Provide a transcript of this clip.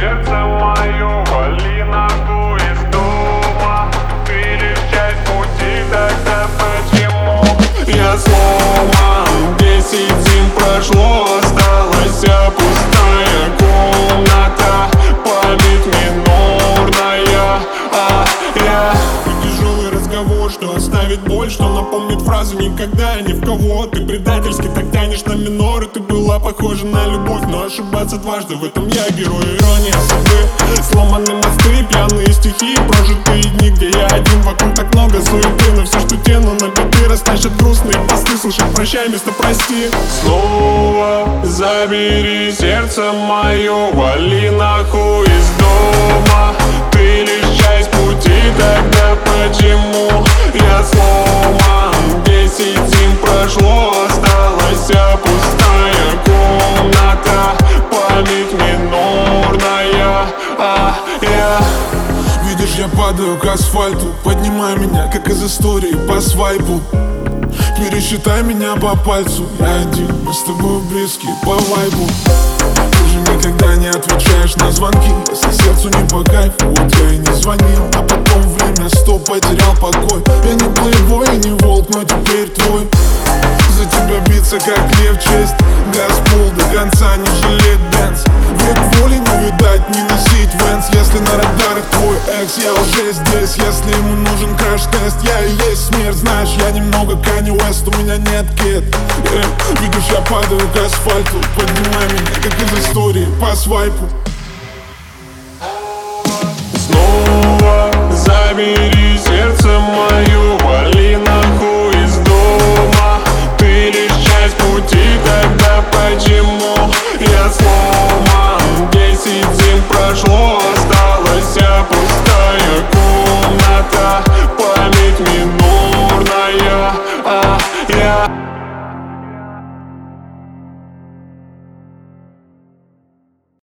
сердце мое, вали нахуй из дома. Ты лишь часть пути, тогда почему я сломан? 10 зим прошло, осталась пустая комната. Память минорная, тяжелый разговор, что оставит боль, что напомнит фразу «никогда ни в кого». Ты предательски так тянешь на миноры. Ты была похожа на любовь, но ошибаться дважды — в этом я герой. Ирония судьбы, сломанные мосты, пьяные стихи, прожитые дни, где я один. Вокруг так много суеты, но все, что тяну на биты, растащат грустные посты. Слышать прощай вместо прости. Снова забери сердце мое, вали нахуй из дома. Ты лишь часть пути, тогда почему я сломан? 10 зим прошло, осталась пустая комната. Память минорная, Видишь, я падаю к асфальту, поднимай меня, как из истории по свайпу. Пересчитай меня по пальцу, я один, мы с тобой близкие по вайбу. Ты же никогда не отвечаешь на звонки, если сердцу не по кайфу. Вот я и не звонил, а потом время стоп, потерял покой. Я не плейбой и не волк, но теперь твой. За тебя биться как лев, честь, Газпол до конца, не жалеть бенз. Век воли не видать, не носить венс. Если на радарах твой экс, я уже здесь. Если ему нужен краш-тест, я и есть смерть. Знаешь, я немного Kanye West, у меня нет кет. Видишь, я падаю к асфальту, поднимай меня, как из истории по свайпу. снова забери сердце мое, вали нахуй из дома. Ты лишь часть пути, тогда почему